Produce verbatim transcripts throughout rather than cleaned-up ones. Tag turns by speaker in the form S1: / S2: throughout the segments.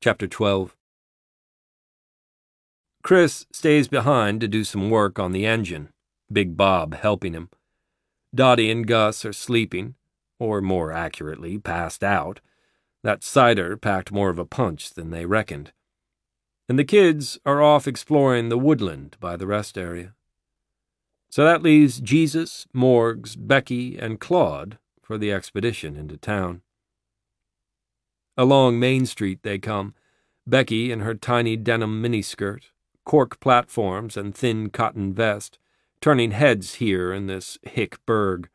S1: Chapter twelve. Chris stays behind to do some work on the engine, Big Bob helping him. Dottie and Gus are sleeping, or more accurately, passed out. That cider packed more of a punch than they reckoned. And the kids are off exploring the woodland by the rest area. So that leaves Jesus, Morgs, Becky, and Claude for the expedition into town. Along Main Street they come, Becky in her tiny denim miniskirt, cork platforms and thin cotton vest, turning heads here in this hick burg.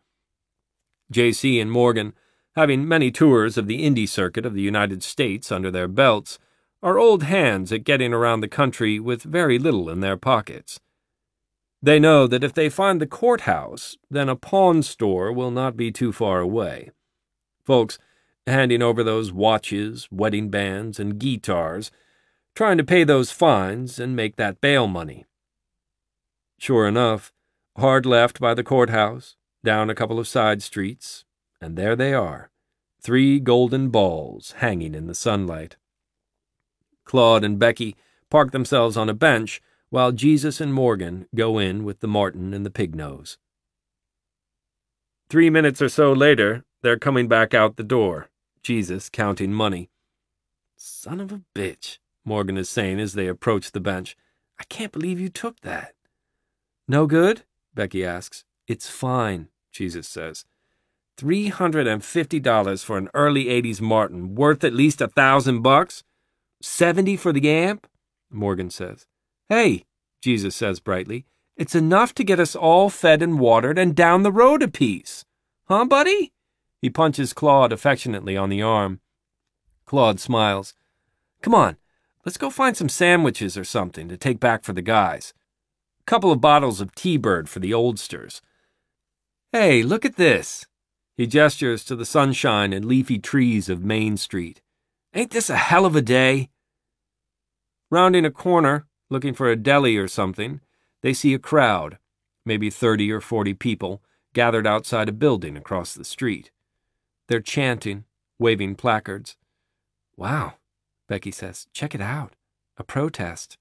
S1: J C and Morgan, having many tours of the Indy Circuit of the United States under their belts, are old hands at getting around the country with very little in their pockets. They know that if they find the courthouse, then a pawn store will not be too far away. Folks handing over those watches, wedding bands, and guitars, trying to pay those fines and make that bail money. Sure enough, hard left by the courthouse, down a couple of side streets, and there they are, three golden balls hanging in the sunlight. Claude and Becky park themselves on a bench while Jesus and Morgan go in with the Martin and the Pignose. Three minutes or so later, they're coming back out the door, Jesus counting money. "Son of a bitch," Morgan is saying as they approach the bench. "I can't believe you took that." "No good?" Becky asks. "It's fine," Jesus says. Three hundred and fifty dollars for an early eighties Martin, worth at least a thousand bucks? Seventy for the amp? Morgan says. "Hey," Jesus says brightly, "it's enough to get us all fed and watered and down the road a piece. Huh, buddy?" He punches Claude affectionately on the arm. Claude smiles. "Come on, let's go find some sandwiches or something to take back for the guys. A couple of bottles of T-Bird for the oldsters. Hey, look at this." He gestures to the sunshine and leafy trees of Main Street. "Ain't this a hell of a day?" Rounding a corner, looking for a deli or something, they see a crowd, maybe thirty or forty people, gathered outside a building across the street. They're chanting, waving placards. "Wow," Becky says, "check it out. A protest."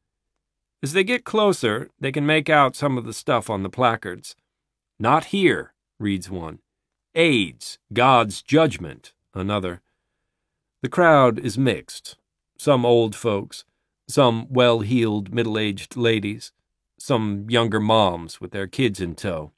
S1: As they get closer, they can make out some of the stuff on the placards. "Not here," reads one. "AIDS, God's judgment," another. The crowd is mixed. Some old folks, some well-heeled middle-aged ladies, some younger moms with their kids in tow.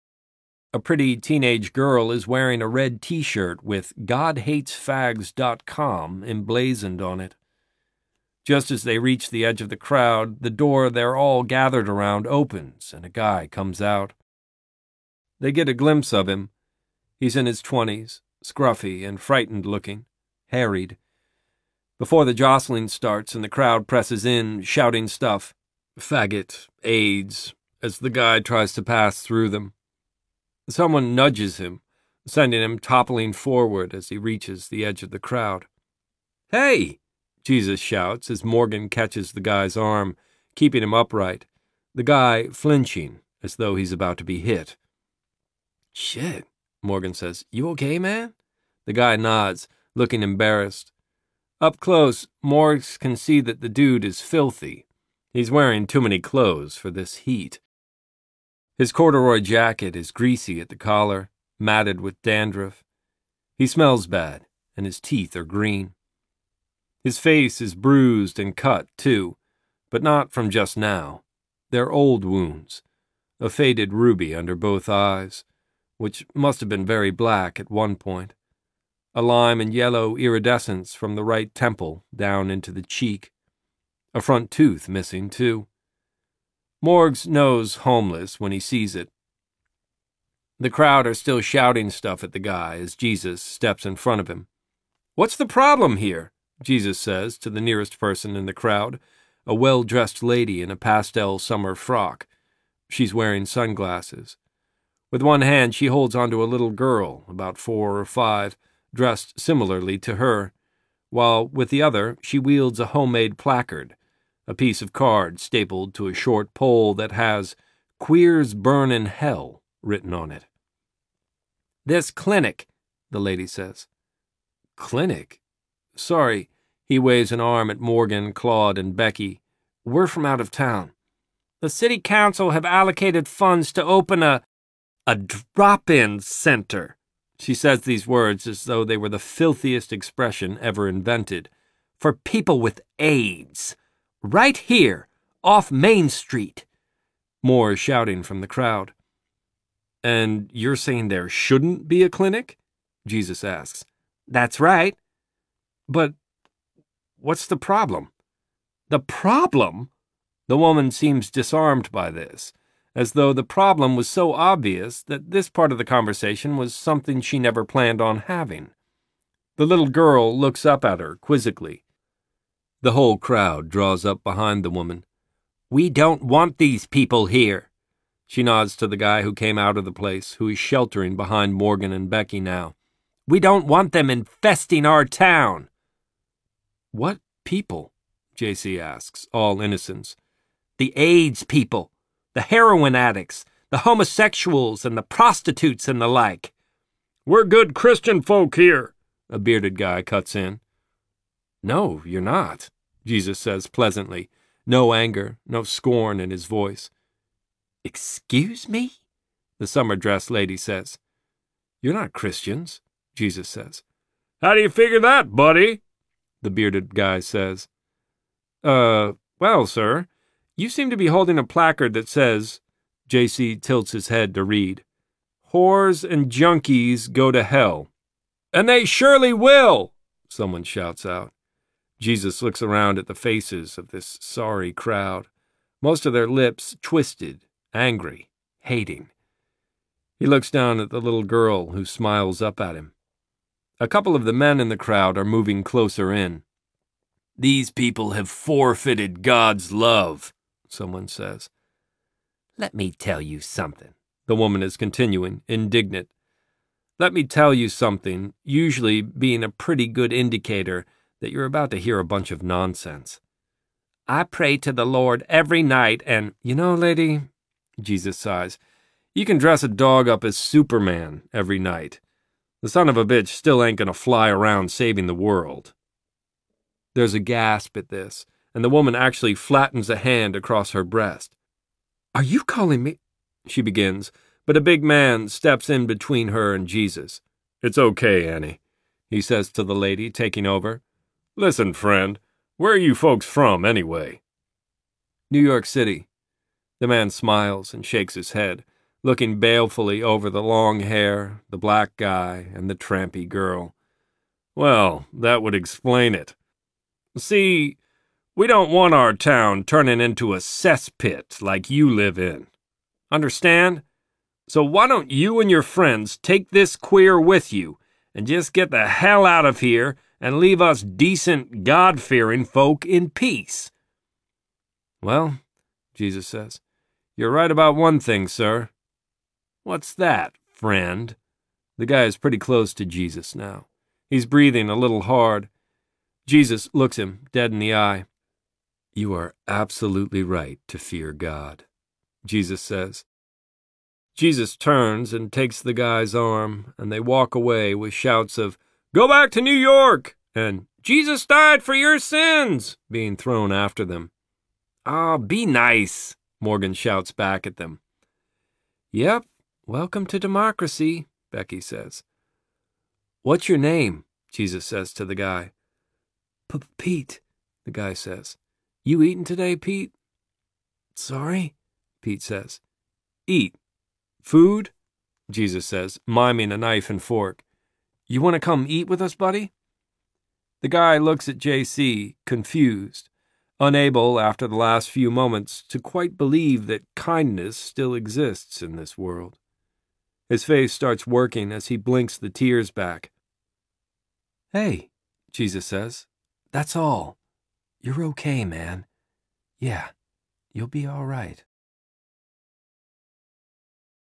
S1: A pretty teenage girl is wearing a red T-shirt with God Hates Fags dot com emblazoned on it. Just as they reach the edge of the crowd, the door they're all gathered around opens and a guy comes out. They get a glimpse of him. He's in his twenties, scruffy and frightened-looking, harried. Before the jostling starts and the crowd presses in, shouting stuff, faggot, AIDS, as the guy tries to pass through them. Someone nudges him, sending him toppling forward as he reaches the edge of the crowd. "Hey!" Jesus shouts as Morgan catches the guy's arm, keeping him upright, the guy flinching as though he's about to be hit. "Shit," Morgan says. "You okay, man?" The guy nods, looking embarrassed. Up close, Morgs can see that the dude is filthy. He's wearing too many clothes for this heat. His corduroy jacket is greasy at the collar, matted with dandruff. He smells bad, and his teeth are green. His face is bruised and cut, too, but not from just now. They're old wounds, a faded ruby under both eyes, which must have been very black at one point, a lime and yellow iridescence from the right temple down into the cheek, a front tooth missing, too. Morgs knows homeless when he sees it. The crowd are still shouting stuff at the guy as Jesus steps in front of him. "What's the problem here?" Jesus says to the nearest person in the crowd, a well-dressed lady in a pastel summer frock. She's wearing sunglasses. With one hand she holds onto a little girl, about four or five, dressed similarly to her, while with the other she wields a homemade placard, a piece of card stapled to a short pole that has "Queers Burn in Hell" written on it. "This clinic," the lady says. "Clinic? Sorry, He waves an arm at Morgan, Claude, and Becky. We're from out of town. The city council have allocated funds to open a, a drop-in center. She says these words as though they were the filthiest expression ever invented. For people with AIDS. Right here, off Main Street. More shouting from the crowd. And you're saying there shouldn't be a clinic? Jesus asks. That's right. But what's the problem? The problem? The woman seems disarmed by this, as though the problem was so obvious that this part of the conversation was something she never planned on having. The little girl looks up at her quizzically. The whole crowd draws up behind the woman. We don't want these people here. She nods to the guy who came out of the place, who is sheltering behind Morgan and Becky now. We don't want them infesting our town. What people? J C asks, all innocence. The AIDS people, the heroin addicts, the homosexuals and the prostitutes and the like. We're good Christian folk here, a bearded guy cuts in. No, you're not, Jesus says pleasantly, no anger, no scorn in his voice. Excuse me? The summer-dressed lady says. You're not Christians, Jesus says. How do you figure that, buddy? The bearded guy says. Uh, well, sir, you seem to be holding a placard that says, J C tilts his head to read, Whores and junkies go to hell. And they surely will, someone shouts out. Jesus looks around at the faces of this sorry crowd, most of their lips twisted, angry, hating. He looks down at the little girl who smiles up at him. A couple of the men in the crowd are moving closer in. These people have forfeited God's love, someone says. Let me tell you something, the woman is continuing, indignant. Let me tell you something, usually being a pretty good indicator that you're about to hear a bunch of nonsense. I pray to the Lord every night and, you know, lady, Jesus sighs, you can dress a dog up as Superman every night. The son of a bitch still ain't gonna fly around saving the world. There's a gasp at this, and the woman actually flattens a hand across her breast. Are you calling me? She begins, but a big man steps in between her and Jesus. It's okay, Annie, he says to the lady, taking over. Listen, friend, where are you folks from, anyway? New York City. The man smiles and shakes his head, looking balefully over the long hair, the black guy, and the trampy girl. Well, that would explain it. See, we don't want our town turning into a cesspit like you live in. Understand? So why don't you and your friends take this queer with you and just get the hell out of here and leave us decent, God-fearing folk in peace? Well, Jesus says, you're right about one thing, sir. What's that, friend? The guy is pretty close to Jesus now. He's breathing a little hard. Jesus looks him dead in the eye. You are absolutely right to fear God, Jesus says. Jesus turns and takes the guy's arm, and they walk away with shouts of, Go back to New York! And Jesus died for your sins! Being thrown after them. Ah, oh, be nice, Morgan shouts back at them. Yep, welcome to democracy, Becky says. What's your name? Jesus says to the guy. Pete, the guy says. You eating today, Pete? Sorry, Pete says. Eat. Food? Jesus says, miming a knife and fork. You want to come eat with us, buddy? The guy looks at J C, confused, unable, after the last few moments, to quite believe that kindness still exists in this world. His face starts working as he blinks the tears back. Hey, Jesus says, that's all. You're okay, man. Yeah, you'll be all right.